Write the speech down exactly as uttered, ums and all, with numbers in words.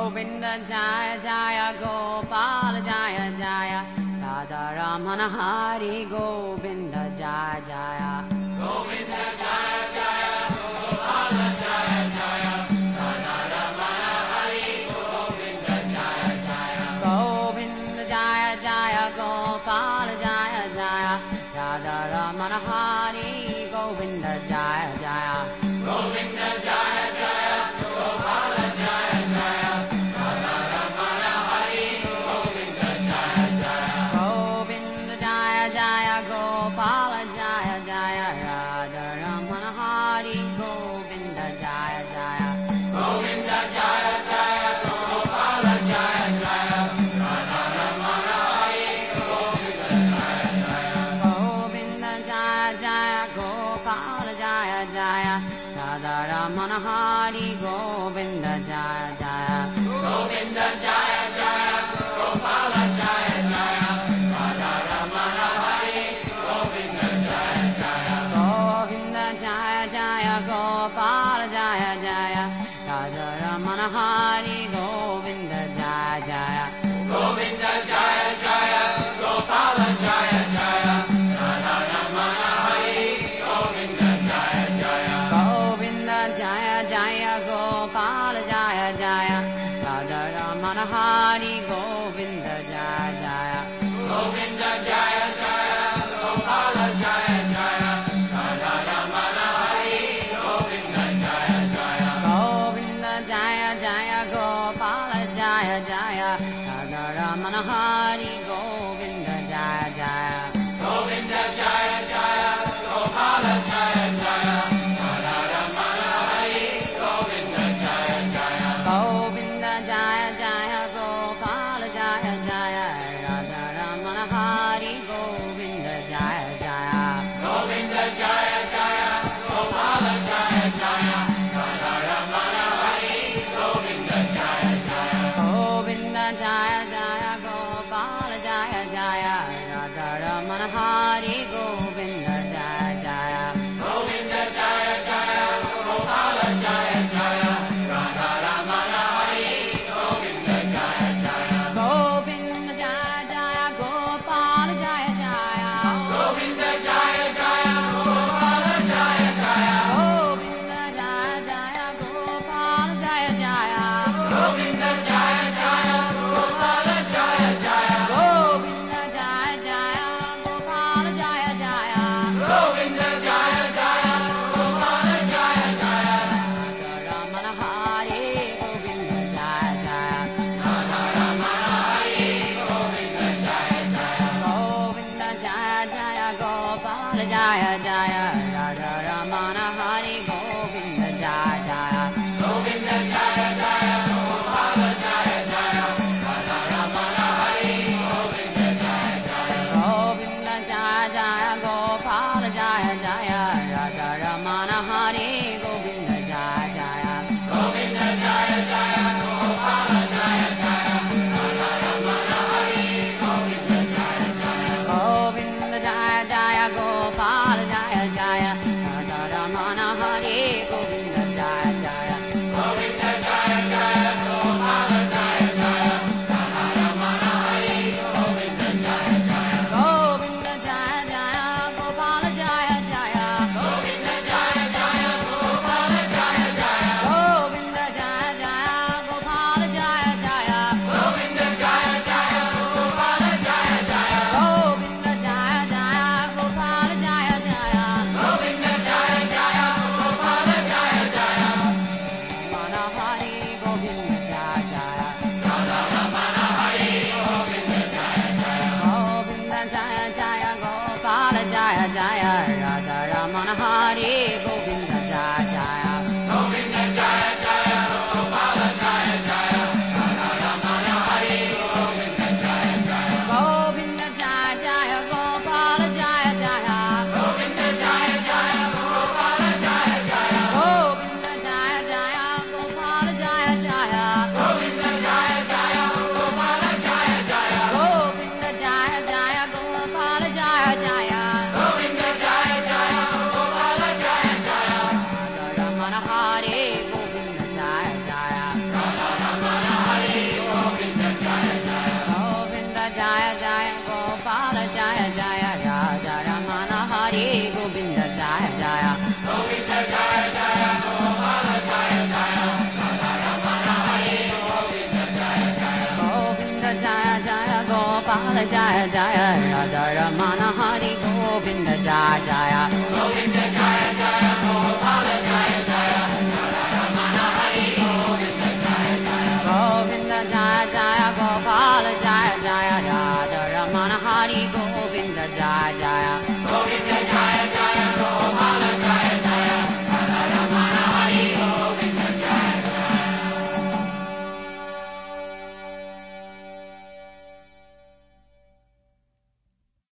Govinda Jaya Jaya Gopala Jaya Jaya Radha Ramana Hari Govinda Jaya Jaya Govinda Jaya Jaya Gopala Jaya Jaya Radha Ramana Hari Govinda Jaya Jaya Govinda Jaya Jaya Gopala Jaya Jaya Radha Ramana Hari Govinda Jaya Jaya Govinda Jaya Jaya Gopala Jaya Jaya Radha Ramana Hari Govinda Jaya Jaya Govinda Jaya Jaya Gopala Jaya Jaya Radha Ramana Hari Govinda Jaya Jaya Govinda Jaya Jaya Gopala Jaya Jaya Radha Ramana Hari Govinda Jaya Jaya Govinda Jaya Jaya Gopala Jaya Jaya Radha Ramana Hari Govinda Jaya Jaya Govinda Jaya Jaya Gopala Jaya Jaya Radha Ramana Hari Govinda Jaya Jaya Govinda Jaya Jaya Gopala Jaya Jaya Radha Ramana Hari Govinda Jaya Jaya Govinda Jaya Jaya Gopala Jaya Jaya Radha Ramana Hari Govinda Jaya Jaya Govinda Jaya Jaya Gopala Jaya Jaya Radha Ramana Hari Govinda Jaya Jaya Govinda Jaya Jaya Gopala Jaya Jaya Radha Ramana Hari Govinda Jaya Jaya Govinda Jaya Jaya Gopala Jaya Jaya Radha Ramana Hari Govinda Jaya Jaya Govinda Jaya Jaya Gopala Jaya Jaya Radha Ramana Hari Govinda Jaya Jaya Govinda Jaya Jaya Gopala Jaya Jaya Radha Ramana Hari Govinda Jaya Jaya Govinda Jaya Jaya Gopala Jaya Jaya Radha Ramana Hari Govinda Jaya Jaya Govinda Jaya Jaya Gopala Jaya Jaya Radha Ramana Hari Govinda Jaya Jaya Govinda Jaya Jaya Gopala Jaya Jaya Radha Ramana Hari Govinda Jaya Jaya Govinda Jaya Jaya Gopala Jaya Jaya Govinda Jaya Jaya Gopala Jaya Jaya Govinda Jaya Jaya Gopala Jaya Jaya Govinda Jaya Jaya Gopala Jaya Jaya Govinda Jaya Jaya Gopala Jaya Jaya Govinda Jaya Jaya Gopala Jaya Jaya Radha Ramana Hari Govinda Jaya Jaya Radha Ramana Hari Govinda Jaya Jaya Govinda Jaya Jaya Gopala Jaya Jaya Radha Ramana Hari Govinda Jaya Jaya Govinda Jaya Jaya Gopala Jaya Jaya Radha Ramana Hari Govinda Jaya Jaya Govinda Jaya Jaya Gopala Jaya Jaya Radha Ramana Hari Govinda Jaya Jaya Govinda Jaya Jaya Gopala Jaya Jaya Radha Ramana Hari Govinda Jaya Jaya Govinda Jaya Jaya Gopala Jaya Jaya Radha Ramana Hari Govinda Jaya Jaya Govinda Jaya Jaya Gopala Jaya Jaya Radha Ramana Hari Govinda Jaya Jaya Govinda Jaya Jaya Gopala Jaya Jaya Govinda Jaya Jaya Gopala Jaya Jaya Govinda Jaya Jaya Gopala Jaya Jaya Govinda Jaya Jaya Gopala Jaya Jaya Govinda Jaya Jaya Gopala Jaya Jaya Govinda Jaya Jaya Gopala Jaya Jaya Ramana Hari Govinda Jaya Jaya Radha Ramana Hari Govinda Jaya Jaya Govinda Jaya Jaya Gopala Jaya Jaya Radha Ramana Hari Govinda Jaya Jaya Govinda Jaya Jaya Gopala Jaya Jaya Radha Ramana Hari Govinda Jaya Jaya Govinda Jaya Jaya Gopala Jaya Jaya Govinda Jaya Jaya Gopala Jaya Jaya Govinda Jaya Jaya Gopala Jaya Jaya Govinda Jaya Jaya Gopala Jaya Jaya Govinda Jaya Jaya Gopala Jaya Jaya Govinda Jaya Jaya Gopala Jaya Jaya Ramana